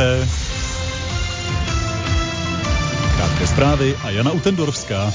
druhé. Krátké zprávy a Jana Utendorská.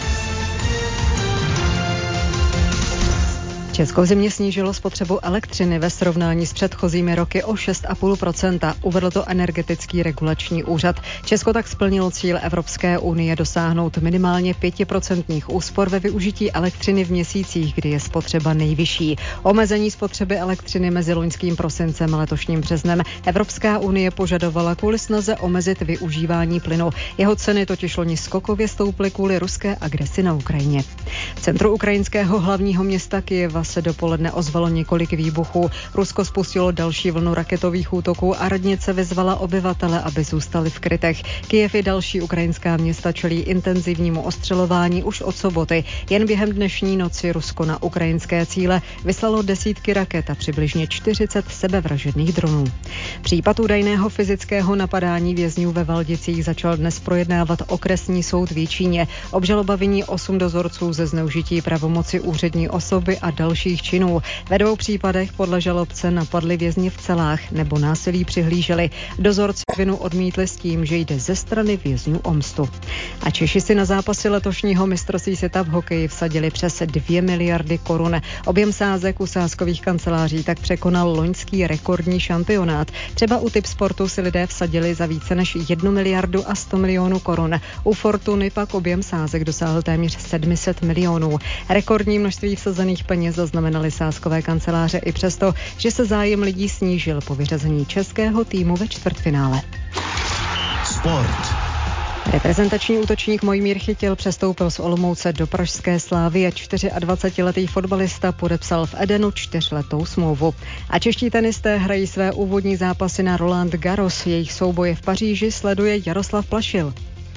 Česko v zimě snížilo spotřebu elektřiny ve srovnání s předchozími roky o 6,5%, uvedl to Energetický regulační úřad. Česko tak splnilo cíl Evropské unie dosáhnout minimálně 5% úspor ve využití elektřiny v měsících, kdy je spotřeba nejvyšší. Omezení spotřeby elektřiny mezi loňským prosincem a letošním březnem Evropská unie požadovala kvůli snaze omezit využívání plynu. Jeho ceny totiž loni skokově stouply kvůli ruské agresi na Ukrajině. V centru ukrajinského hlavního města Kyjeva se dopoledne ozvalo několik výbuchů. Rusko spustilo další vlnu raketových útoků a radnice vyzvala obyvatele, aby zůstali v krytech. Kyjev i další ukrajinská města čelí intenzivnímu ostřelování už od soboty. Jen během dnešní noci Rusko na ukrajinské cíle vyslalo desítky raket a přibližně 40 sebevražedných dronů. Případ údajného fyzického napadání vězňů ve Valdicích začal dnes projednávat okresní soud v Jičíně. Obžaloba viní 8 dozorců ze zneužití pravomoci úřední osoby a dalších činů. Ve 2 případech podle žalobce napadli vězni v celách nebo násilí přihlíželi. Dozorci vinu odmítli s tím, že jde ze strany vězňů o mstu. A Češi si na zápasy letošního mistrovství světa v hokeji vsadili přes 2 miliardy korun. Objem sázek u sázkových kanceláří tak překonal loňský rekordní šampionát. Třeba u Tipsportu si lidé vsadili za více než 1 miliardu a 100 milionů korun. U Fortuny pak objem sázek dosáhl téměř 700 milionů. Rekordní množství vsazených peněz zaznamenaly sázkové kanceláře i přesto, že se zájem lidí snížil po vyřazení českého týmu ve čtvrtfinále. Sport. Reprezentační útočník Mojmír Chytil přestoupil z Olomouce do pražské Slávy a 24letý fotbalista podepsal v Edenu 4letou smlouvu. A čeští tenisté hrají své úvodní zápasy na Roland Garros. Jejich souboje v Paříži sleduje Jaroslav Plašil.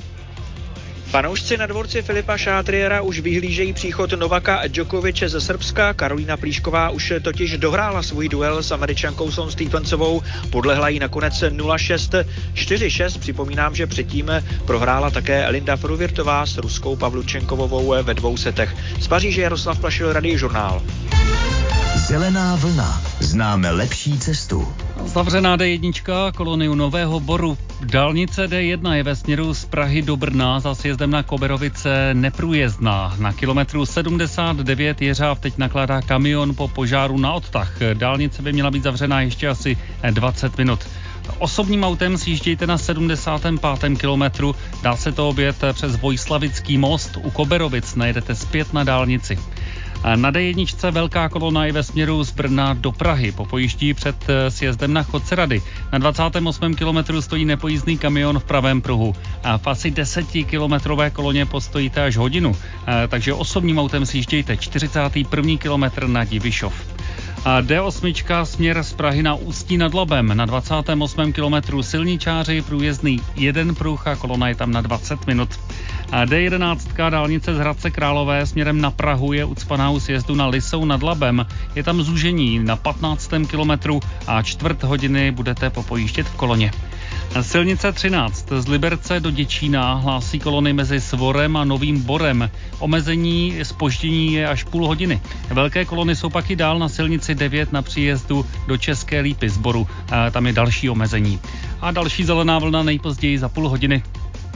Fanoušci na dvorci Filipa Šátriera už vyhlížejí příchod Novaka Djokoviče ze Srbska. Karolína Plíšková už totiž dohrála svůj duel s Američankou Sloane Stephensovou. Podlehla jí nakonec 0-6, 4-6. Připomínám, že předtím prohrála také Linda Fruvirtová s ruskou Pavlučenkovou ve 2 setech. Z Paříže Jaroslav Plašil, Radiožurnál. Zelená vlna. Známe lepší cestu. Zavřená D1, kolony u Nového Boru. Dálnice D1 je ve směru z Prahy do Brna za sjezdem na Koberovice neprůjezdná. Na kilometru 79 Jeřáv teď nakládá kamion po požáru na odtah. Dálnice by měla být zavřená ještě asi 20 minut. Osobním autem sjíždějte na 75. kilometru. Dá se to objet přes Vojslavický most. U Koberovic najedete zpět na dálnici. Na D1 velká kolona i ve směru z Brna do Prahy. Popojiští před sjezdem na Chodcerady. Na 28. kilometru stojí nepojízdný kamion v pravém pruhu. A v asi 10kilometrové koloně postojíte až hodinu. Takže osobním autem sjíždějte 41. kilometr na Divišov. A D8 směr z Prahy na Ústí nad Labem. Na 28. kilometru silničáři, průjezdný 1 pruh a kolona je tam na 20 minut. A D11 dálnice z Hradce Králové směrem na Prahu je ucpaná u sjezdu na Lisou nad Labem. Je tam zúžení na 15. kilometru a 1/4 hodiny budete popojíždět v koloně. Silnice 13 z Liberce do Děčína hlásí kolony mezi Svorem a Novým Borem. Omezení zpoždění je až půl hodiny. Velké kolony jsou pak i dál na silnici 9 na příjezdu do České Lípy z Boru. Tam je další omezení. A další zelená vlna nejpozději za půl hodiny.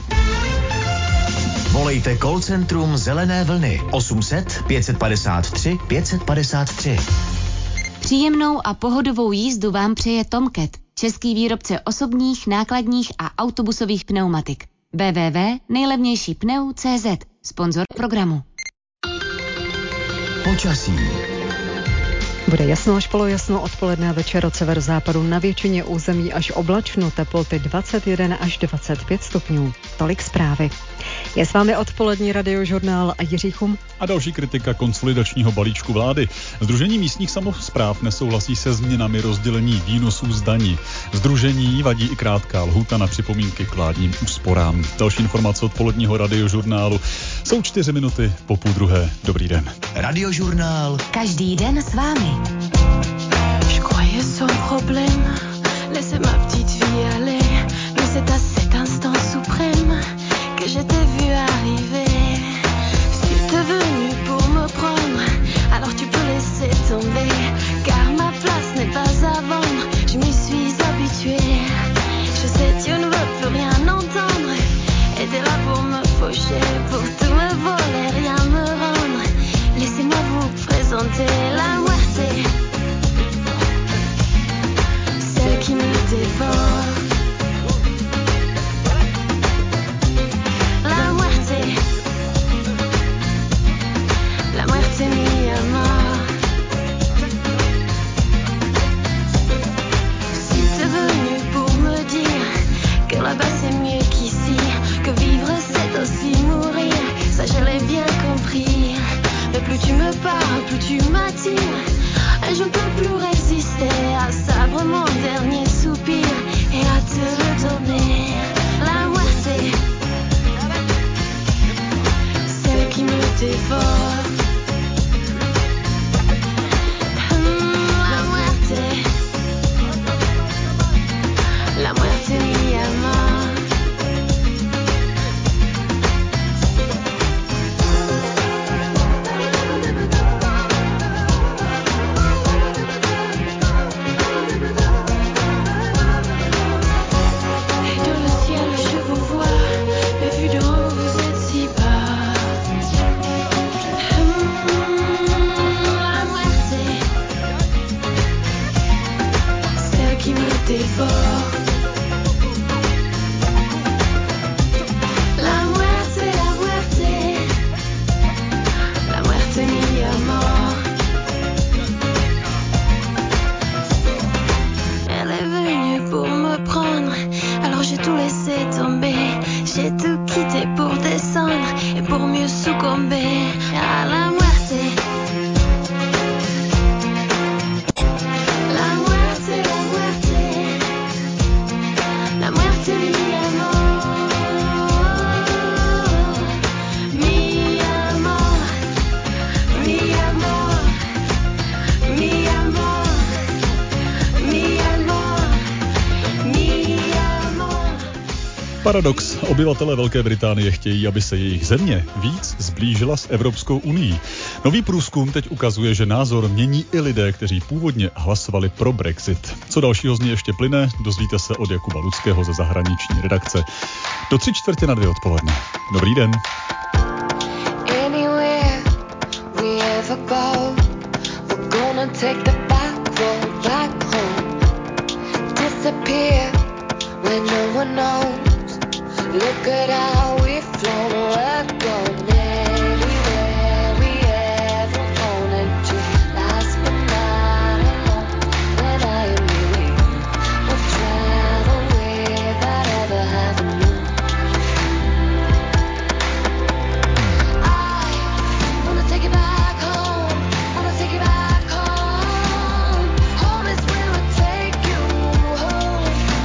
Volejte call centrum Zelené vlny 800 553 553. Příjemnou a pohodovou jízdu vám přeje Tomcat, český výrobce osobních, nákladních a autobusových pneumatik. www.nejlevnějšípneu.cz, sponzor programu. Počasí. Bude jasno až polojasno, odpoledne a večer od severozápadu, na většině území až oblačno, teploty 21 až 25 stupňů. Tolik zprávy. Je s vámi odpolední Radiožurnál a Jiří Chum. A další kritika konsolidačního balíčku vlády. Sdružení místních samospráv nesouhlasí se změnami rozdělení výnosů z daní. Sdružení vadí i krátká lhůta na připomínky k vládním úsporám. Další informace odpoledního Radiožurnálu jsou 4 minuty po 12:30. Dobrý den. Radiožurnál. Každý den s vámi. Je croyais sans problème, laissez ma petite vie aller, mais c'est à cet instant suprême que je t'ai vu arriver. Si t'es venu pour me prendre, alors tu peux laisser tomber, car ma place n'est pas à vendre, je m'y suis habituée. Je sais Dieu Paradox. Obyvatelé Velké Británie chtějí, aby se jejich země víc zblížila s Evropskou unií. Nový průzkum teď ukazuje, že názor mění i lidé, kteří původně hlasovali pro Brexit. Co dalšího z něj ještě plyne, dozvíte se od Jakuba Ludského ze zahraniční redakce. Do 3:45 odpoledne. Dobrý den. When no one knows, look at how we've flown, we're going anywhere we ever wanted to. Last but not alone, when I am weary, we'll travel without ever having known. I wanna take you back home, wanna take you back home. Home is where I take you home.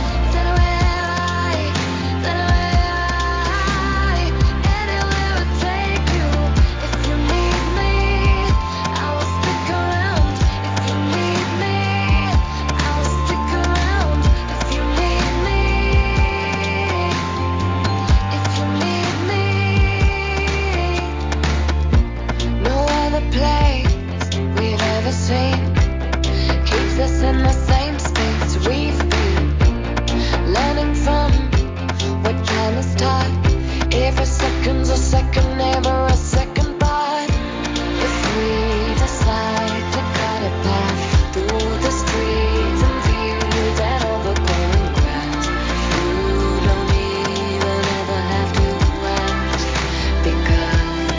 In the same space we've been, learning from what time is taught. Every second's a second, never a second thought. If we decide to cut a path through the streets and views and overgrowing grass, you don't even ever have to ask, because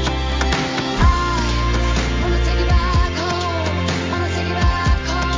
I wanna take you back home, wanna take you back home.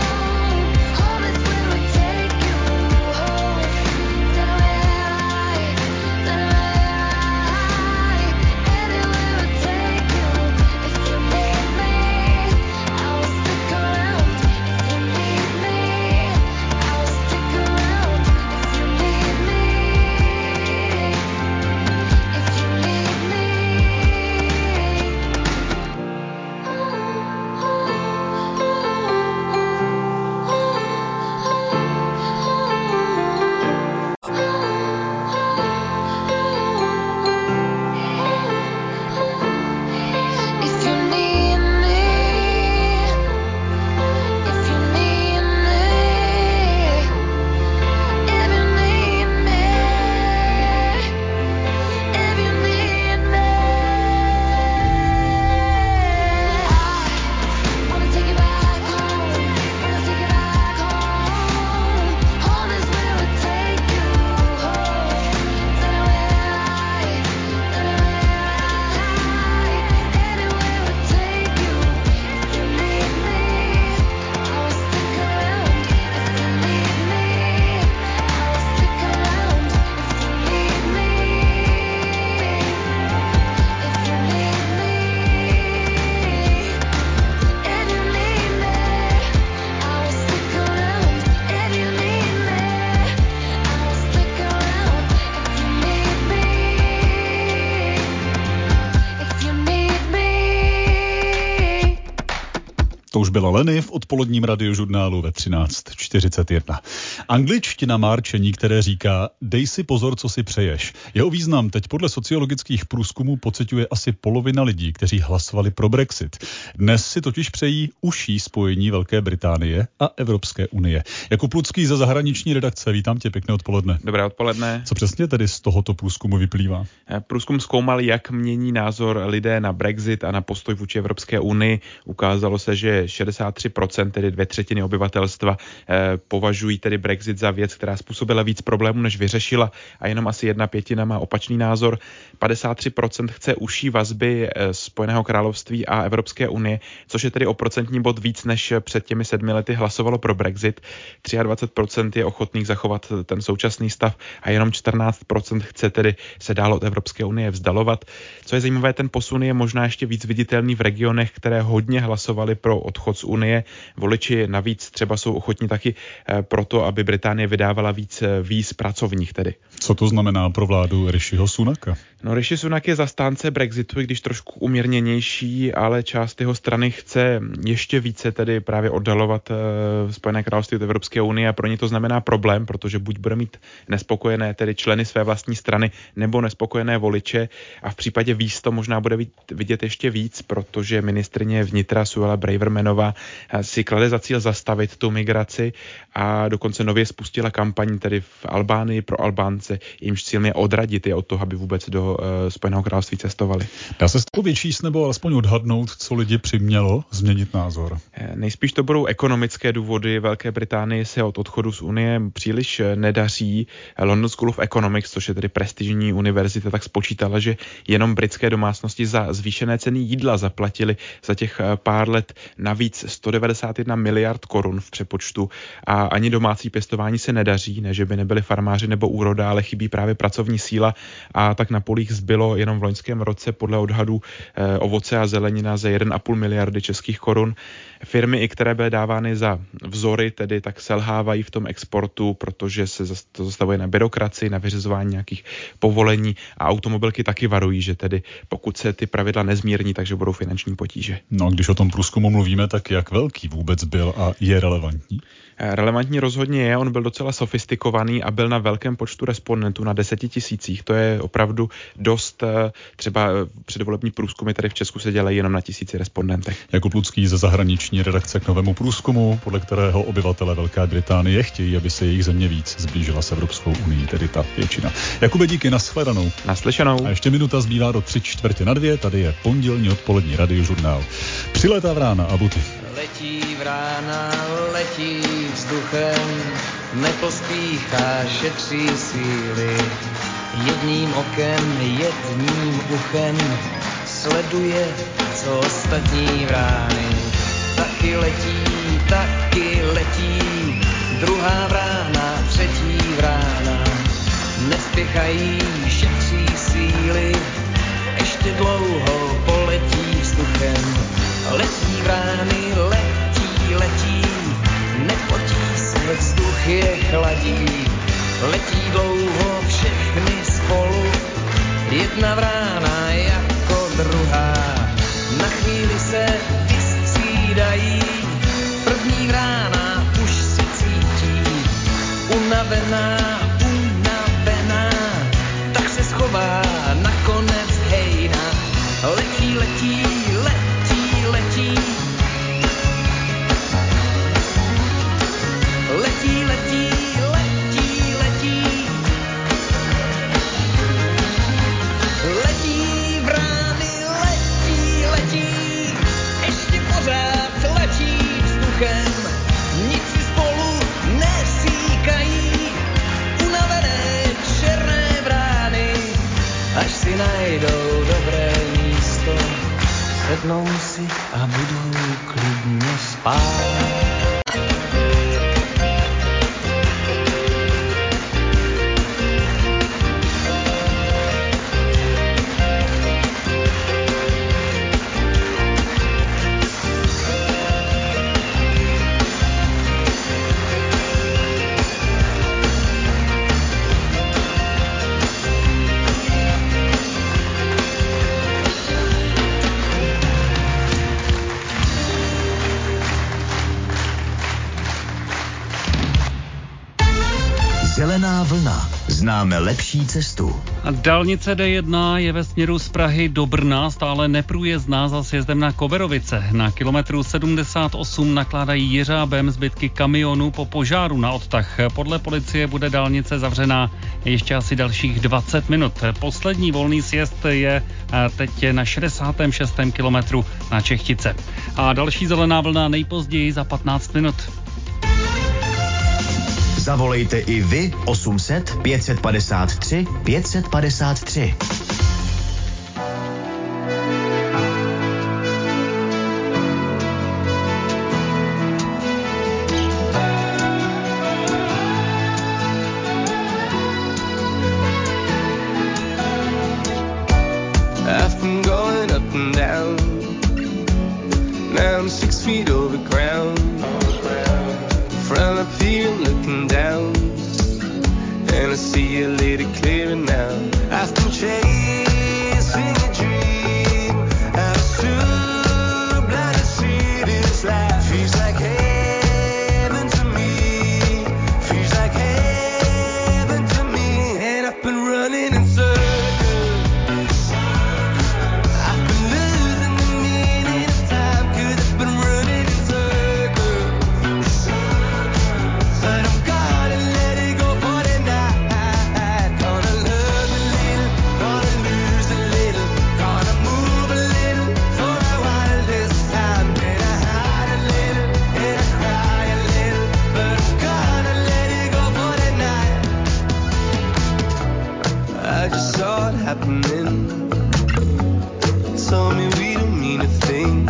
To už byla Leny v odpoledním radiožurnálu ve 13:41. Angličtina má rčení, které říká dej si pozor, co si přeješ. Jeho význam teď podle sociologických průzkumů pociťuje asi polovina lidí, kteří hlasovali pro Brexit. Dnes si totiž přejí užší spojení Velké Británie a Evropské unie. Jakub Ludský ze zahraniční redakce, vítám tě, pěkné odpoledne. Dobré odpoledne. Co přesně tedy z tohoto průzkumu vyplývá? Průzkum zkoumal, jak mění názor lidé na Brexit a na postoj vůči Evropské unii. Ukázalo se, že 63%, tedy 2/3 obyvatelstva, považují tedy Brexit za věc, která způsobila víc problémů, než vyřešila, a jenom asi 1/5 má opačný názor. 53% chce užší vazby Spojeného království a Evropské unie, což je tedy o procentní bod víc, než před těmi 7 lety hlasovalo pro Brexit. 23% je ochotných zachovat ten současný stav a jenom 14% chce tedy se dál od Evropské unie vzdalovat. Co je zajímavé, ten posun je možná ještě víc viditelný v regionech, které hodně hlasovali pro odchod odchod z Unie. Voliči navíc třeba jsou ochotní taky proto, aby Británie vydávala víc víz pracovních tedy. Co to znamená pro vládu Rishiho Sunaka? No, Rishi Sunak je zastánce Brexitu, i když trošku umírněnější, ale část jeho strany chce ještě více tedy právě oddalovat Spojené království od Evropské unie a pro ně to znamená problém, protože buď bude mít nespokojené tedy členy své vlastní strany nebo nespokojené voliče a v případě víz to možná bude vidět ještě víc, protože ministryně vnitra Suella Bravermanová si klade za cíl zastavit tu migraci a dokonce nově spustila kampaň tedy v Albánii pro Albánce, jimž cílem je odradit je od toho, aby vůbec do Spojeného království cestovali. Dá se z toho vyčíst nebo alespoň odhadnout, co lidi přimělo změnit názor? Nejspíš to budou ekonomické důvody. Velké Británii se od odchodu z Unie příliš nedaří. London School of Economics, což je tedy prestižní univerzita, tak spočítala, že jenom britské domácnosti za zvýšené ceny jídla zaplatili za těch pár let navíc 191 miliard korun v přepočtu a ani domácí pěstování se nedaří, ne že by nebyli farmáři nebo úroda, ale chybí právě pracovní síla a tak na polích zbylo jenom v loňském roce podle odhadů ovoce a zelenina za 1,5 miliardy českých korun. Firmy, i které byly dávány za vzory, tedy tak selhávají v tom exportu, protože se to zastavuje na byrokracii, na vyřizování nějakých povolení a automobilky taky varují, že tedy pokud se ty pravidla nezmírní, takže budou finanční potíže. No a když o tom průzkumu mluvíme, tak jak velký vůbec byl a je relevantní? Relevantní rozhodně je, on byl docela sofistikovaný a byl na velkém počtu respondentů, na 10 000. To je opravdu dost, třeba předvolební průzkumy tady v Česku se dělají jenom na 1000 respondentech. Jakub Lucký ze zahraniční redakce k novému průzkumu, podle kterého obyvatele Velké Británie chtějí, aby se jejich země víc zblížila s Evropskou unií, tedy ta většina. Jakube, díky, nashledanou. Naslyšenou. A ještě minuta zbývá do 3:45, tady je pondělní odpolední radiožurnál. Přilétá vrána a buty. Letí vrána, letí vzduchem, nepospíchá, šetří síly. Jedním okem, jedním uchem sleduje, co ostatní vrány. Taky letí, druhá vrána, třetí vrána. Nespěchají, šetří síly, ještě dlouho poletí vzduchem. Letí vrány, letí, nepotí se, vzduch je chladí. Letí dlouho všechny spolu, jedna vrána jako druhá. Na chvíli se vystřídají, první vrána už se cítí. Unavená, tak se schová nakonec hejna. Letí, ještě pořád letí vzduchem, nic si spolu nesýkají, unavené černé vrány, až si najdou dobré místo, sednou si a budou klidně spát. Zelená vlna. Známe lepší cestu. Dálnice D1 je ve směru z Prahy do Brna stále neprůjezdná za sjezdem na Koberovice. Na kilometru 78 nakládají jeřábem zbytky kamionů po požáru na odtah. Podle policie bude dálnice zavřená ještě asi dalších 20 minut. Poslední volný sjezd je teď na 66. kilometru na Čechtice. A další zelená vlna nejpozději za 15 minut. Zavolejte i vy 800 553 553. I've been going up and down. Now I'm 6 feet over see a little clearer now. I've been chasing a dream out of soup, like to see this life. Feels like heaven to me, feels like heaven to me. And I've been running in circles, I've been losing the meaning of time, 'cause I've been running in circles. But I'm gonna let it go for the night. Gonna love a little, gonna lose a little, gonna move a little for a while this time. Then I hide a little, and I cry a little, but I'm gonna let it go for the night. I just saw it happening. Told me we don't mean a thing.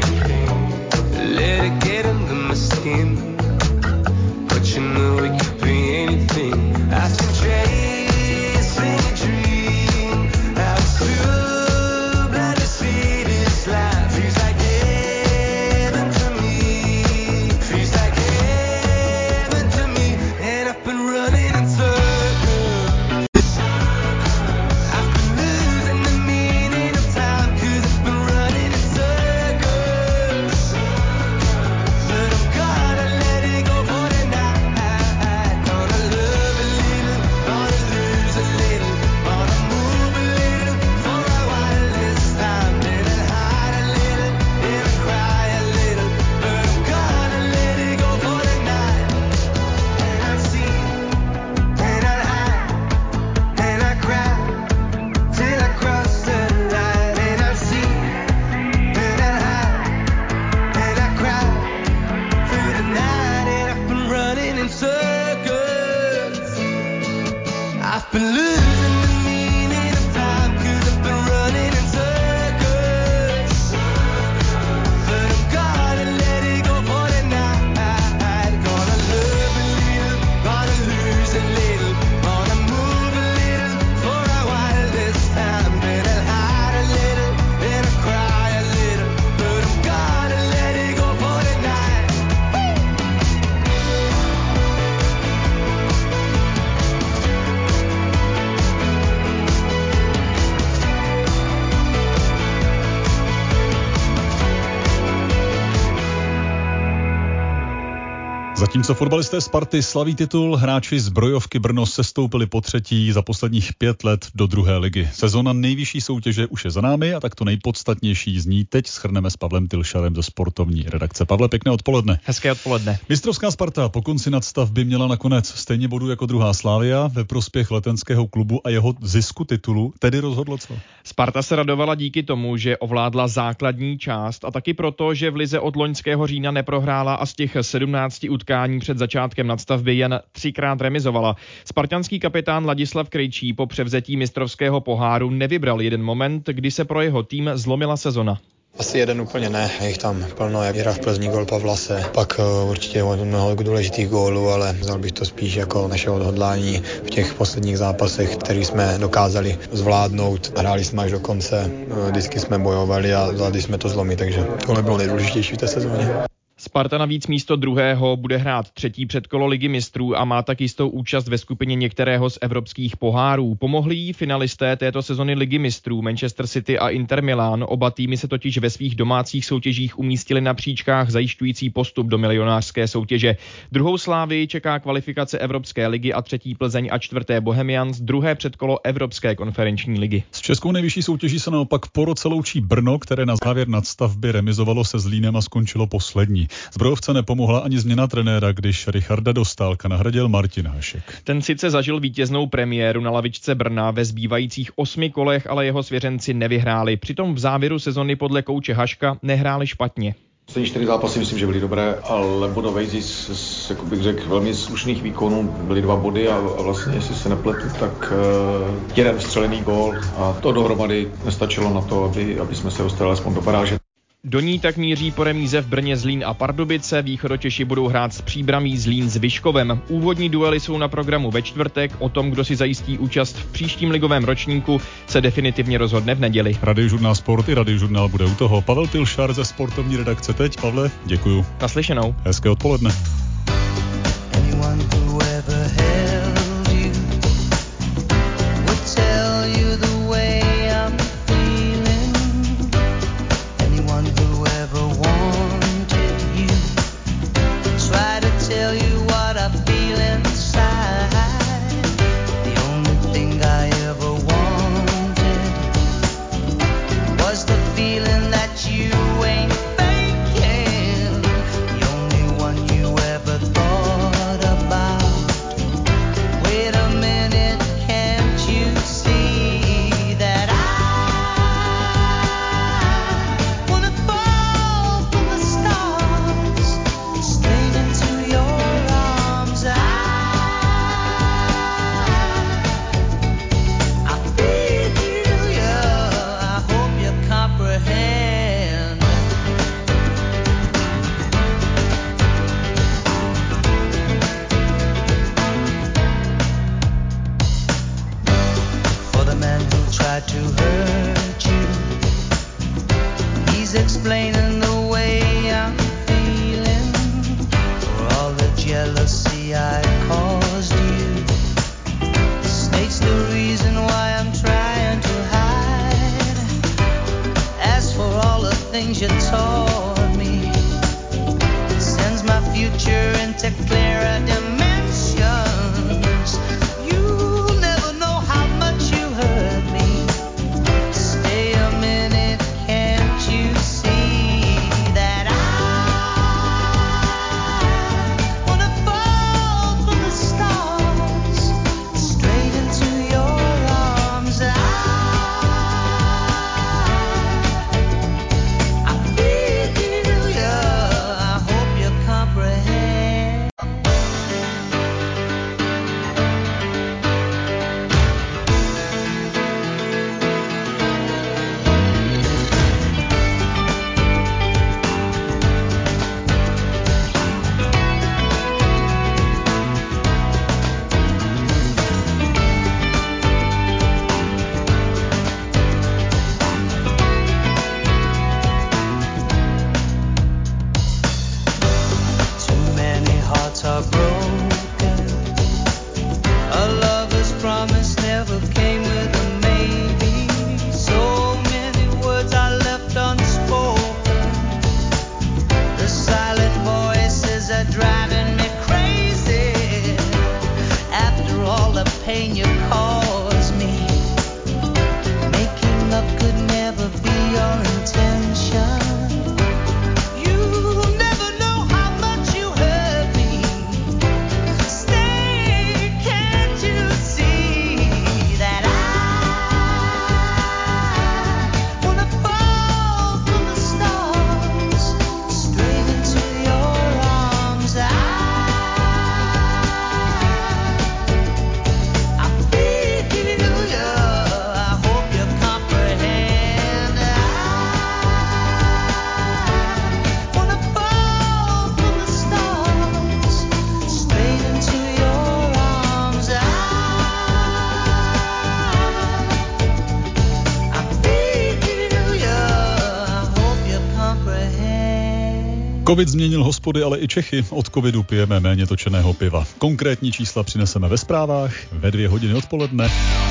Let it get under my skin, but you know it could be anything. I've been chasing a dream out to blind to see this life. Feels like heaven to me, feels like heaven to me. And I've been running in circles, I've been losing the meaning of time, 'cause I've been running in circles. But I'm gonna let it go for the night. Gonna love a little, gonna lose a little, gonna move a little for a while this time. Then I'll hide a little, then I'll cry a little, but I'm gonna let it go for the night. And I'll see, and I'll hide, and I'll cry till I cross the line. And I'll see, and I'll hide, and I'll cry through the night. And I've been running in circles, I've been losing the meaning of time, 'cause I've been running in circles. But I'm gonna let it go for the night. Gonna love a little, gonna lose a little, gonna move a little for a while this time. Then I'll hide a little, then I'll cry a little, but I'm gonna let it go for the night. Zatímco fotbalisté Sparty slaví titul, hráči Zbrojovky Brno sestoupili po třetí za posledních 5 let do druhé ligy. Sezona nejvyšší soutěže už je za námi a tak to nejpodstatnější z ní teď shrneme s Pavlem Tylšarem ze sportovní redakce. Pavle, pěkné odpoledne. Hezké odpoledne. Mistrovská Sparta po konci nadstavby měla nakonec stejně bodů jako druhá Slavia ve prospěch letenského klubu a jeho zisku titulu, tedy rozhodlo co? Sparta se radovala díky tomu, že ovládla základní část a taky proto, že v lize od loňského října neprohrála a z těch 17 utkání před začátkem nadstavby jen 3krát remizovala. Spartanský kapitán Ladislav Krejčí po převzetí mistrovského poháru nevybral jeden moment, kdy se pro jeho tým zlomila sezona. Asi jeden úplně ne, je jich tam plno, jak hra v Plzni, gól Pavlase, pak určitě mnoho důležitých gólů, ale vzal bych to spíš jako naše odhodlání v těch posledních zápasech, který jsme dokázali zvládnout. Hráli jsme až do konce, vždycky jsme bojovali a zvládli jsme to zlomit, takže tohle bylo nejdůležitější v té sezóně. Sparta navíc místo druhého bude hrát třetí předkolo Ligy mistrů a má tak jistou účast ve skupině některého z evropských pohárů. Pomohli jí finalisté této sezony Ligy mistrů Manchester City a Inter Milan. Oba týmy se totiž ve svých domácích soutěžích umístili na příčkách zajišťující postup do milionářské soutěže. Druhou Slávii čeká kvalifikace Evropské ligy a třetí Plzeň a čtvrté Bohemians, druhé předkolo Evropské konferenční ligy. S českou nejvyšší soutěží se naopak po roce loučí Brno, které na závěr nadstavby remizovalo se Zlínem a skončilo poslední. Zbrojovce nepomohla ani změna trenéra, když Richarda Dostálka nahradil Martin Hašek. Ten sice zažil vítěznou premiéru na lavičce Brna ve zbývajících 8 kolech, ale jeho svěřenci nevyhráli. Přitom v závěru sezony podle kouče Haška nehráli špatně. Poslední 4 zápasy myslím, že byly dobré, ale bodové z jako bych řekl, velmi slušných výkonů byly 2 body a vlastně, jestli se nepletu, tak jeden vstřelený gól a to dohromady nestačilo na to, aby jsme se dostali alespoň do baráže. Do ní tak míří po remíze v Brně Zlín a Pardubice, Východočeši budou hrát s Příbramí Zlín s Vyškovem. Úvodní duely jsou na programu ve čtvrtek, o tom, kdo si zajistí účast v příštím ligovém ročníku, se definitivně rozhodne v neděli. Radiožurnál Sport i Radiožurnál bude u toho. Pavel Tylšar ze sportovní redakce Teď. Pavle, děkuju. Naslyšenou. Hezké odpoledne. tried to hurt you. He's explaining the way I'm feeling for all the jealousy I caused you. States the reason why I'm trying to hide. As for all the things you taught me, sends my future into clearer dimensions. You'll never know how much you hurt me. Stay a minute, can't you see that I wanna fall from the stars straight into your arms. I feel you, I hope you comprehend. Too many hearts are broken. A lover's promise never came with a maybe. So many words are left unspoken. The silent voices are driving me crazy. After all the pain you caused me, making love could never be your intention. You'll never know how much you hurt me. Stay, can't you see that I wanna fall from the stars straight into your arms. I feel you, I hope you comprehend. I wanna fall from the stars straight into your arms. I feel you, I hope you comprehend. Covid změnil hospody, ale i Čechy. Od covidu pijeme méně točeného piva. Konkrétní čísla přineseme ve zprávách ve 2:00 odpoledne.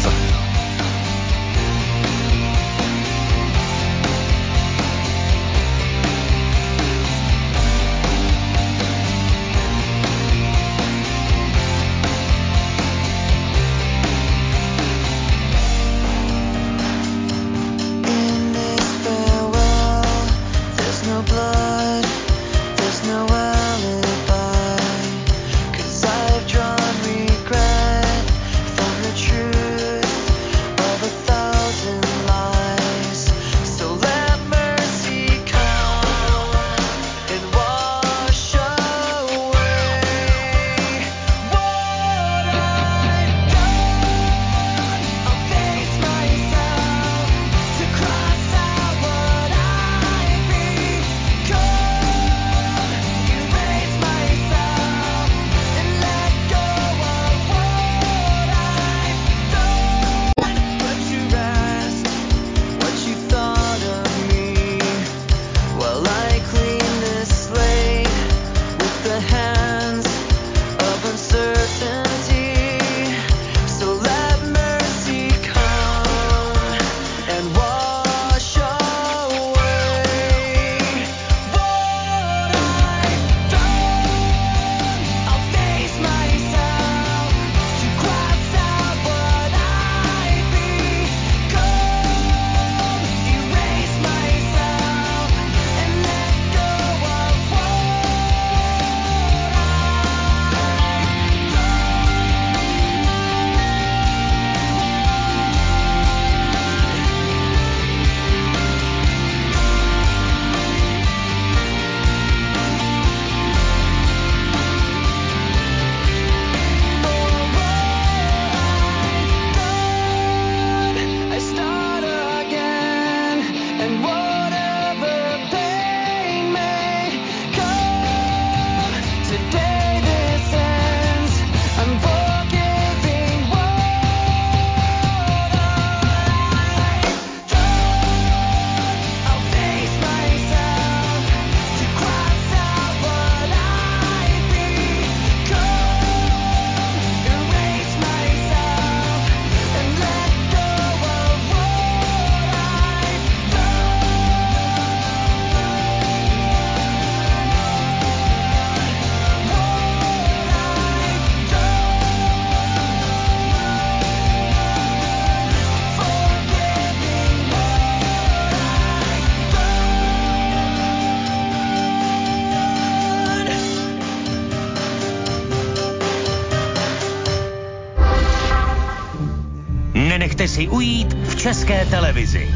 In this farewell, there's no blood, there's no alibi. 'Cause I've drawn regret from the truth nechte si ujít v České televizi.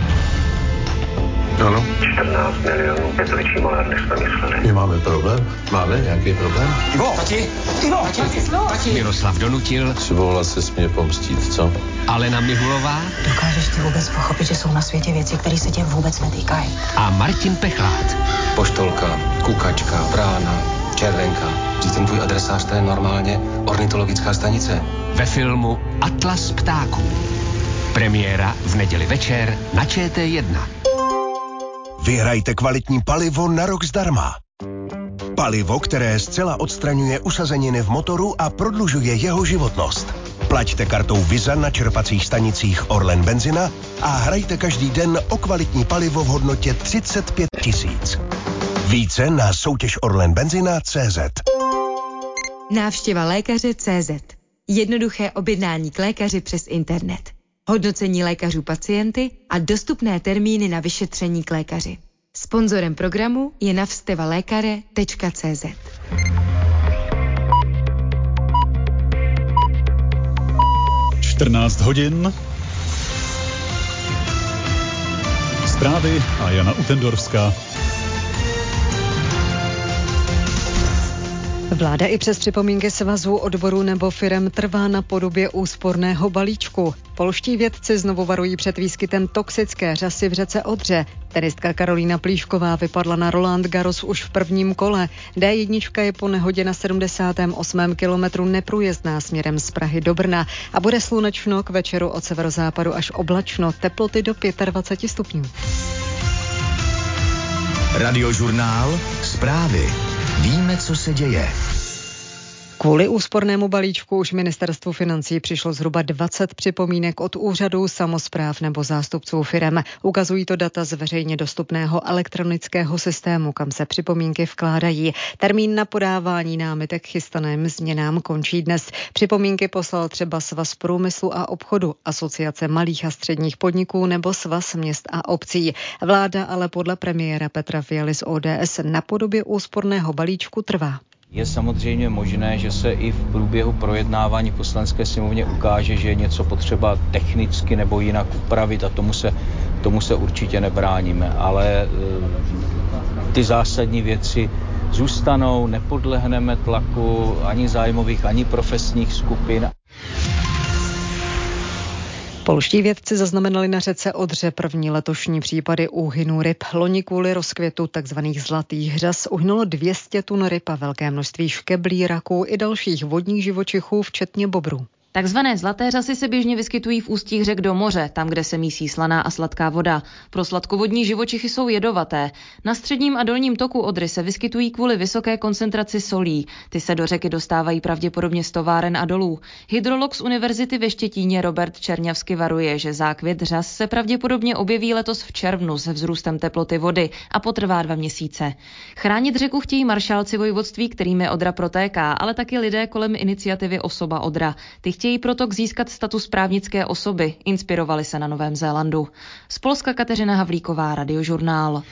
Ano. 14 milionů, je to větší malér, než jsme mysleli. My máme problém? Máme nějaký problém? Ivo! Tati! Miroslav Donutil. Svolila se smě pomstit, co? Alena Mihulová. Dokážeš ty vůbec pochopit, že jsou na světě věci, které se tě vůbec netýkají? A Martin Pechlát. Poštolka, kukačka, vrána, červenka. Vždyť ten tvůj adresář, to je normálně ornitologická stanice. Ve filmu Atlas ptáků. Premiéra v neděli večer na ČT1. Vyhrajte kvalitní palivo na rok zdarma. Palivo, které zcela odstraňuje usazeniny v motoru a prodlužuje jeho životnost. Plaťte kartou Visa na čerpacích stanicích Orlen Benzina a hrajte každý den o kvalitní palivo v hodnotě 35 000. Více na soutěž orlenbenzina.cz. Návštěva lékaře.cz. Jednoduché objednání k lékaři přes internet. Hodnocení lékařů pacienty a dostupné termíny na vyšetření k lékaři. Sponzorem programu je navstevalekare.cz. hodin. Zprávy a Jana Utendorská. Vláda i přes připomínky svazů, odborů nebo firem trvá na podobě úsporného balíčku. Polští vědci znovu varují před výskytem toxické řasy v řece Odře. Tenistka Karolína Plíšková vypadla na Roland Garros už v prvním kole. D1 je po nehodě na 78. kilometru neprůjezdná směrem z Prahy do Brna a bude slunečno, k večeru od severozápadu až oblačno, teploty do 25 stupňů. Radiožurnál, zprávy. Víme, co se děje. Kvůli úspornému balíčku už ministerstvu financí přišlo zhruba 20 připomínek od úřadů, samospráv nebo zástupců firem. Ukazují to data z veřejně dostupného elektronického systému, kam se připomínky vkládají. Termín na podávání námitek chystaným změnám končí dnes. Připomínky poslal třeba Svaz průmyslu a obchodu, Asociace malých a středních podniků nebo Svaz měst a obcí. Vláda ale podle premiéra Petra Fialy z ODS na podobě úsporného balíčku trvá. Je samozřejmě možné, že se i v průběhu projednávání v Poslanecké sněmovně ukáže, že je něco potřeba technicky nebo jinak upravit a tomu se určitě nebráníme. Ale ty zásadní věci zůstanou, nepodlehneme tlaku ani zájmových, ani profesních skupin. Polští vědci zaznamenali na řece Odře první letošní případy úhynu ryb. Loni kvůli rozkvětu tzv. Zlatých řas uhynulo 200 tun ryb a velké množství škeblí, raků i dalších vodních živočichů, včetně bobrů. Takzvané zlaté řasy se běžně vyskytují v ústích řek do moře, tam, kde se mísí slaná a sladká voda. Pro sladkovodní živočichy jsou jedovaté. Na středním a dolním toku Odry se vyskytují kvůli vysoké koncentraci solí. Ty se do řeky dostávají pravděpodobně z továren a dolů. Hydrolog z Univerzity ve Štětíně Robert Čerňavsky varuje, že zákvět řas se pravděpodobně objeví letos v červnu se vzrůstem teploty vody a potrvá 2 měsíce. Chránit řeku chtějí maršálci vojvodství, kterými Odra protéká, ale taky lidé kolem iniciativy Osoba Odra. Ty chtějí proto získat status právnické osoby. Inspirovali se na Novém Zélandu. Z Polska Kateřina Havlíková, Radiožurnál.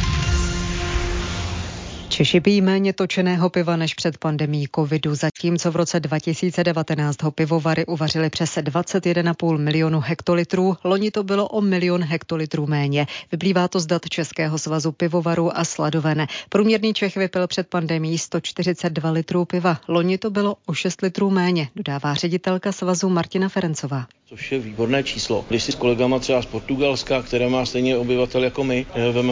Češi pijí méně točeného piva než před pandemií covidu, zatímco v roce 2019 ho pivovary uvařili přes 21,5 milionu hektolitrů. Loni to bylo o 1 milion hektolitrů méně. Vyplývá to z dat Českého svazu pivovarů a sladoven. Průměrný Čech vypil před pandemií 142 litrů piva. Loni to bylo o 6 litrů méně, dodává ředitelka svazu Martina Ferencová. Což je výborné číslo. Když si s kolegama třeba z Portugalska, které má stejně obyvatel jako my,